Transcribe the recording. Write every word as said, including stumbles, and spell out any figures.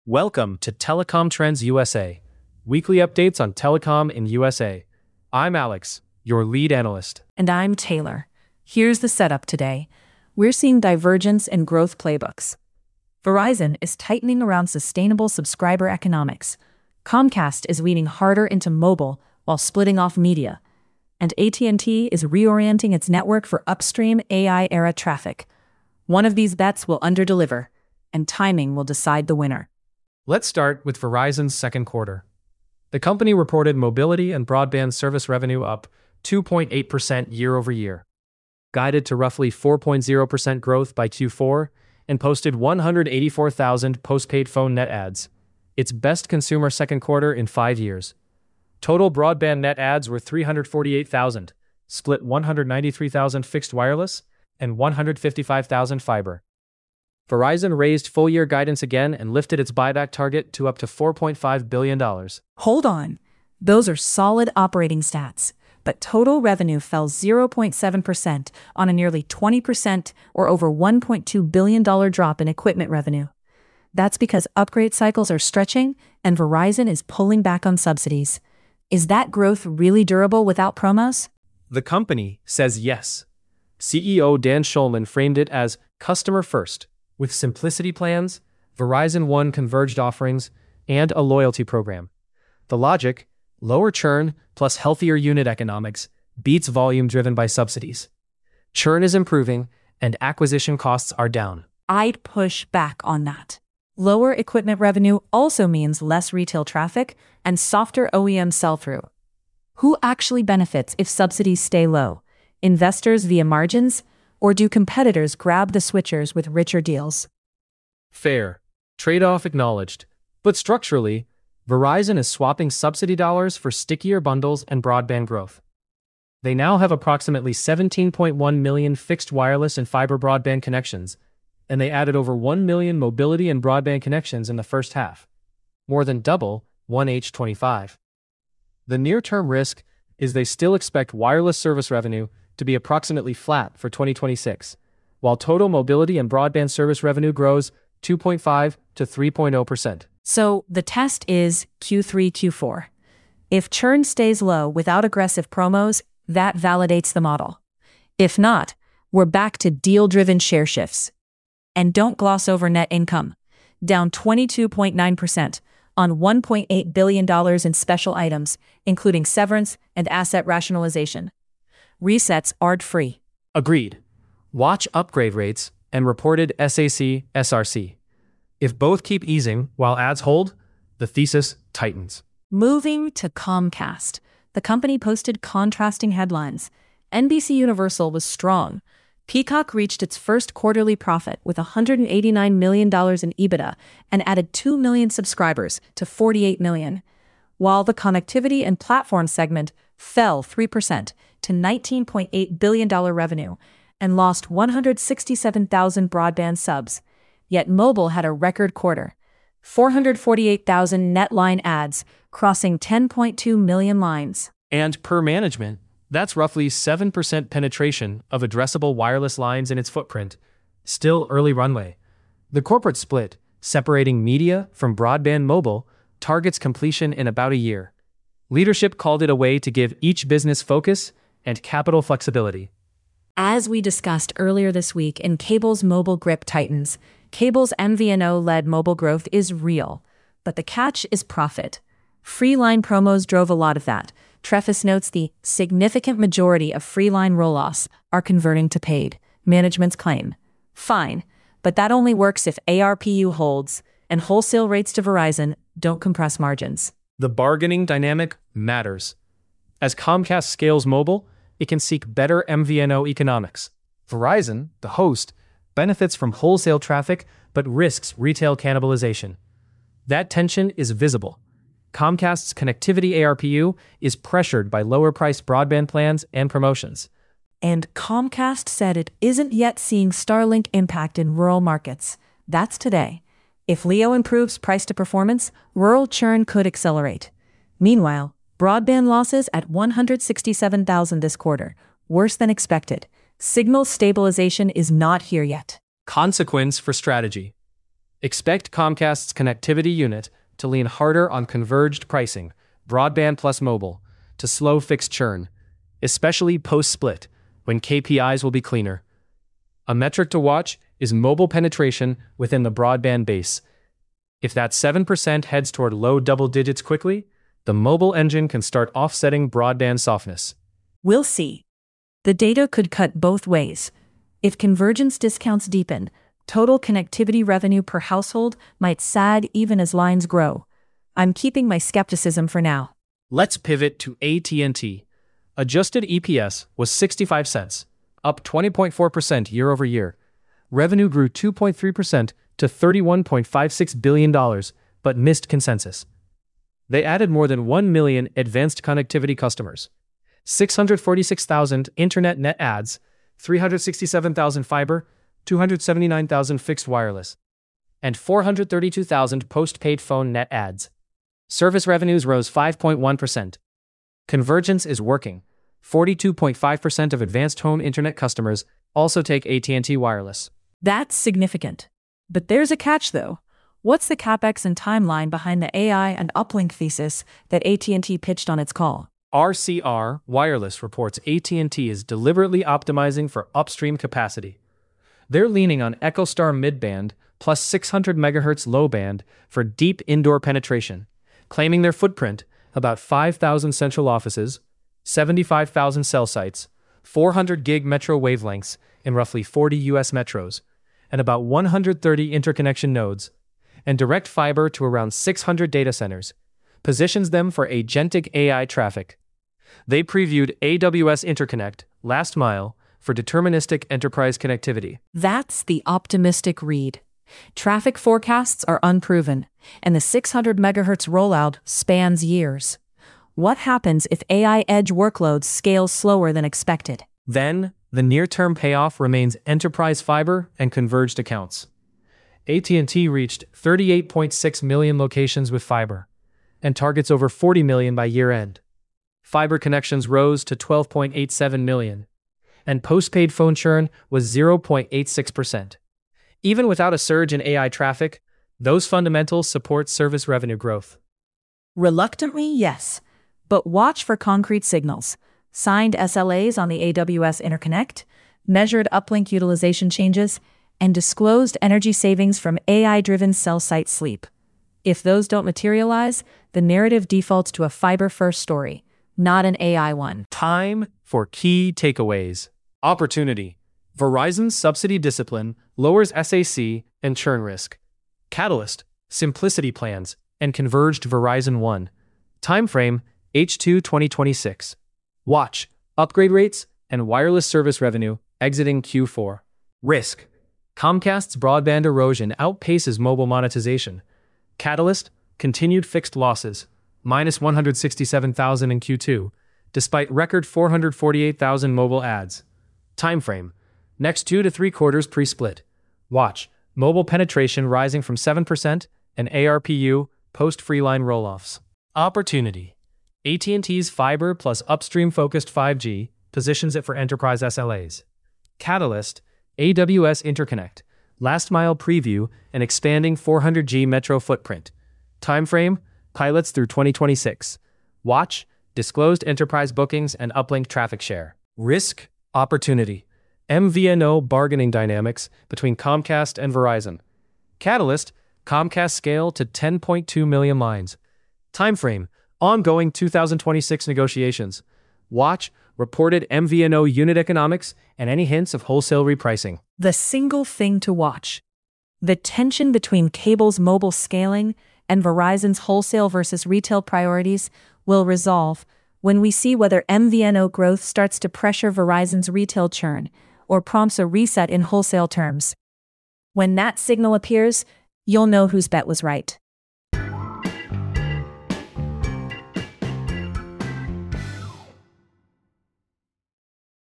Welcome to Telecom Trends U S A, weekly updates on telecom in U S A. I'm Alex, your lead analyst. And I'm Taylor. Here's the setup today. We're seeing divergence in growth playbooks. Verizon is tightening around sustainable subscriber economics. Comcast is leaning harder into mobile while splitting off media. And A T and T is reorienting its network for upstream A I-era traffic. One of these bets will underdeliver, and timing will decide the winner. Let's start with Verizon's second quarter. The company reported mobility and broadband service revenue up two point eight percent year over year, guided to roughly four point zero percent growth by Q four, and posted one hundred eighty-four thousand postpaid phone net adds, its best consumer second quarter in five years. Total broadband net adds were three hundred forty-eight thousand, split one hundred ninety-three thousand fixed wireless and one hundred fifty-five thousand fiber. Verizon raised full-year guidance again and lifted its buyback target to up to four point five billion dollars. Hold on. Those are solid operating stats, but total revenue fell zero point seven percent on a nearly twenty percent or over one point two billion dollars drop in equipment revenue. That's because upgrade cycles are stretching and Verizon is pulling back on subsidies. Is that growth really durable without promos? The company says yes. C E O Dan Schulman framed it as customer first, with simplicity plans, Verizon One converged offerings, and a loyalty program. The logic, lower churn plus healthier unit economics, beats volume driven by subsidies. Churn is improving, and acquisition costs are down. I'd push back on that. Lower equipment revenue also means less retail traffic and softer O E M sell-through. Who actually benefits if subsidies stay low? Investors via margins? Or do competitors grab the switchers with richer deals? Fair. Trade-off acknowledged. But structurally, Verizon is swapping subsidy dollars for stickier bundles and broadband growth. They now have approximately seventeen point one million fixed wireless and fiber broadband connections, and they added over one million mobility and broadband connections in the first half, more than double one H twenty-five. The near-term risk is they still expect wireless service revenue to be approximately flat for twenty twenty-six, while total mobility and broadband service revenue grows two point five to three point zero percent. So the test is Q three, Q four. If churn stays low without aggressive promos, that validates the model. If not, we're back to deal-driven share shifts. And don't gloss over net income, down twenty-two point nine percent on one point eight billion dollars in special items, including severance and asset rationalization. Resets aren't free. Agreed. Watch upgrade rates and reported S A C S R C. If both keep easing while ads hold, the thesis tightens. Moving to Comcast, the company posted contrasting headlines. N B C Universal was strong. Peacock reached its first quarterly profit with one hundred eighty-nine million dollars in EBITDA and added two million subscribers to forty-eight million, while the connectivity and platform segment fell three percent to nineteen point eight billion dollars revenue and lost one hundred sixty-seven thousand broadband subs. Yet mobile had a record quarter, four hundred forty-eight thousand net line adds, crossing ten point two million lines. And per management, that's roughly seven percent penetration of addressable wireless lines in its footprint. Still early runway. The corporate split, separating media from broadband mobile, targets completion in about a year. Leadership called it a way to give each business focus and capital flexibility. As we discussed earlier this week in Cable's mobile grip tightens, Cable's M V N O-led mobile growth is real, but the catch is profit. Free line promos drove a lot of that. Trefis notes the significant majority of free line roll-offs are converting to paid. Management's claim. Fine, but that only works if A R P U holds and wholesale rates to Verizon don't compress margins. The bargaining dynamic matters. As Comcast scales mobile, it can seek better M V N O economics. Verizon, the host, benefits from wholesale traffic but risks retail cannibalization. That tension is visible. Comcast's connectivity A R P U is pressured by lower-priced broadband plans and promotions. And Comcast said it isn't yet seeing Starlink impact in rural markets. That's today. If Leo improves price to performance, rural churn could accelerate. Meanwhile, broadband losses at one hundred sixty-seven thousand this quarter, worse than expected. Signal stabilization is not here yet. Consequence for strategy. Expect Comcast's connectivity unit to lean harder on converged pricing, broadband plus mobile, to slow fixed churn, especially post-split, when K P Is will be cleaner. A metric to watch is mobile penetration within the broadband base. If that seven percent heads toward low double digits quickly, the mobile engine can start offsetting broadband softness. We'll see. The data could cut both ways. If convergence discounts deepen, total connectivity revenue per household might sag even as lines grow. I'm keeping my skepticism for now. Let's pivot to A T and T. Adjusted E P S was sixty-five cents, up twenty point four percent year over year. Revenue grew two point three percent to thirty-one point five six billion dollars, but missed consensus. They added more than one million advanced connectivity customers, six hundred forty-six thousand internet net adds, three hundred sixty-seven thousand fiber, two hundred seventy-nine thousand fixed wireless, and four hundred thirty-two thousand postpaid phone net adds. Service revenues rose five point one percent. Convergence is working. forty-two point five percent of advanced home internet customers also take A T and T Wireless. That's significant. But there's a catch, though. What's the CapEx and timeline behind the A I and uplink thesis that A T and T pitched on its call? R C R Wireless reports A T and T is deliberately optimizing for upstream capacity. They're leaning on EchoStar midband plus six hundred megahertz low band for deep indoor penetration, claiming their footprint, about five thousand central offices, seventy-five thousand cell sites, four hundred gig metro wavelengths in roughly forty U S metros, and about one hundred thirty interconnection nodes, and direct fiber to around six hundred data centers, positions them for agentic A I traffic. They previewed A W S Interconnect, last mile, for deterministic enterprise connectivity. That's the optimistic read. Traffic forecasts are unproven, and the six hundred megahertz rollout spans years. What happens if A I edge workloads scale slower than expected? Then, the near-term payoff remains enterprise fiber and converged accounts. A T and T reached thirty-eight point six million locations with fiber, and targets over forty million by year-end. Fiber connections rose to twelve point eight seven million, and postpaid phone churn was zero point eight six percent. Even without a surge in A I traffic, those fundamentals support service revenue growth. Reluctantly, yes. But watch for concrete signals. Signed S L As on the A W S Interconnect, measured uplink utilization changes, and disclosed energy savings from A I-driven cell site sleep. If those don't materialize, the narrative defaults to a fiber-first story, not an A I one. Time for key takeaways. Opportunity. Verizon's subsidy discipline lowers S A C and churn risk. Catalyst. Simplicity plans and converged Verizon One. Timeframe H two twenty twenty-six. Watch. Upgrade rates and wireless service revenue exiting Q four. Risk. Comcast's broadband erosion outpaces mobile monetization. Catalyst. Continued fixed losses, minus one hundred sixty-seven thousand in Q two, despite record four hundred forty-eight thousand mobile ads. Timeframe. Next two to three quarters pre-split. Watch. Mobile penetration rising from seven percent and A R P U post-freeline roll-offs. Opportunity. A T and T's fiber plus upstream-focused five G positions it for enterprise S L As. Catalyst. A W S Interconnect. Last-mile preview and expanding four hundred G metro footprint. Timeframe. Pilots through twenty twenty-six. Watch. Disclosed enterprise bookings and uplink traffic share. Risk. Opportunity. M V N O bargaining dynamics between Comcast and Verizon. Catalyst. Comcast scale to ten point two million lines. Timeframe. Ongoing two thousand twenty-six negotiations. Watch. Reported M V N O unit economics and any hints of wholesale repricing. The single thing to watch. The tension between cable's mobile scaling and Verizon's wholesale versus retail priorities will resolve when we see whether M V N O growth starts to pressure Verizon's retail churn or prompts a reset in wholesale terms. When that signal appears, you'll know whose bet was right.